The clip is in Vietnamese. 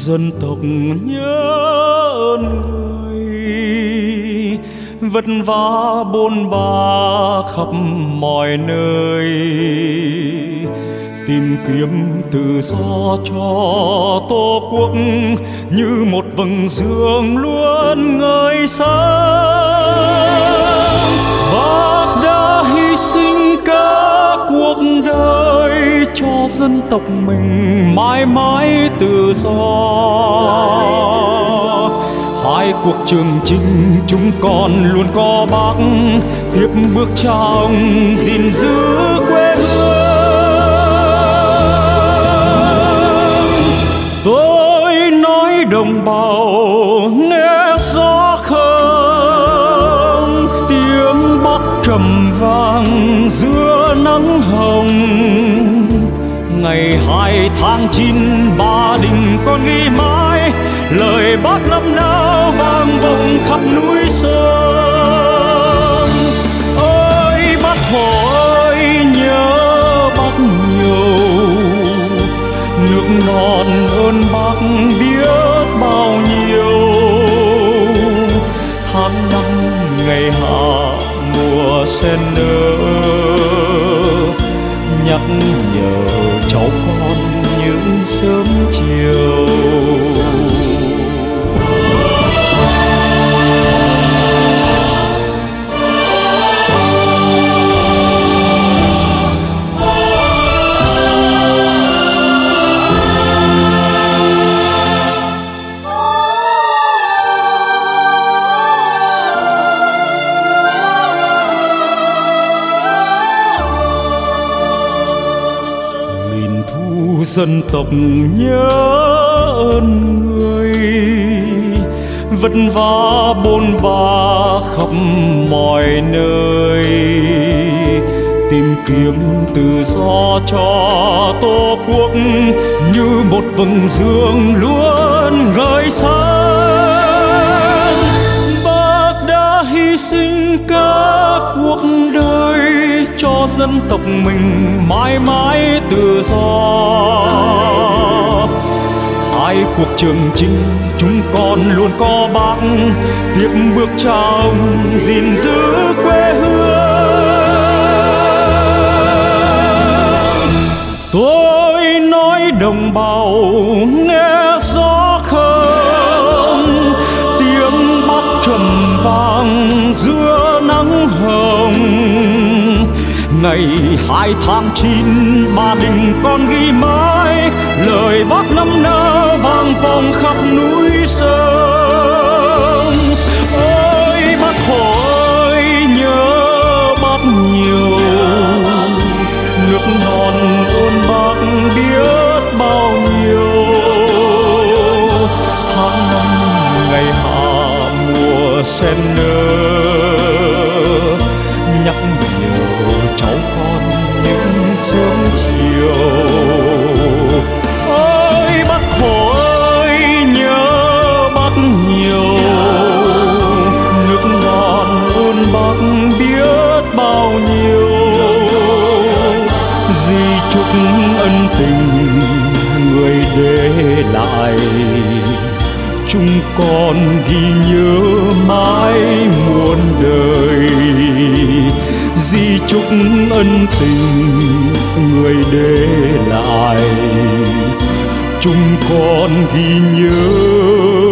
dân tộc nhớ ơn người, vất vả bôn ba khắp mọi nơi, tìm kiếm tự do cho Tổ quốc như một vầng dương luôn ngời sáng. Bác đã hy sinh cả cuộc đời cho dân tộc mình mãi mãi tự do. Hai cuộc trường chinh chúng con luôn có bác tiếp bước cha ông gìn giữ quê hương. Tôi nói đồng bào nghe gió không, tiếng Bắc trầm vang giữa nắng hồng. Ngày 2 tháng 9 Ba Đình con ghi mãi lời Bác năm nào vang vọng khắp núi sông. Ôi Bác Hồ ơi nhớ Bác nhiều, nước non ơn Bác biết bao nhiêu. Tháng năm ngày hạ mùa sen nở, nhắc nhở cháu con những sớm chiều. Dân tộc nhớ ơn người, vất vả bôn ba khắp mọi nơi, tìm kiếm tự do cho Tổ quốc như một vầng dương luôn ngời sáng. Bác đã hy sinh cả cuộc đời cho dân tộc mình mãi mãi tự do. Hai cuộc trường chinh chúng con luôn có bác tiếp bước cha ông gìn giữ quê hương. Tôi nói đồng bào nghe gió không, tiếng Bắc trầm vang giữa nắng hồng. Ngày 2 tháng 9 Ba Đình con ghi mãi lời Bác năm nào vang vọng khắp núi sông. Ôi Bác Hồ ơi nhớ Bác nhiều, nước non ơn Bác biết bao nhiêu. Tháng năm ngày hạ mùa sen nở, nhắc nhở cháu con những sớm chiều. Ôi Bác Hồ ơi nhớ Bác nhiều, nước non ơn Bác biết bao nhiêu. Di chúc ân tình người để lại, chúng con ghi nhớ mãi muôn đời. Di chúc ân tình người để lại, chúng con ghi nhớ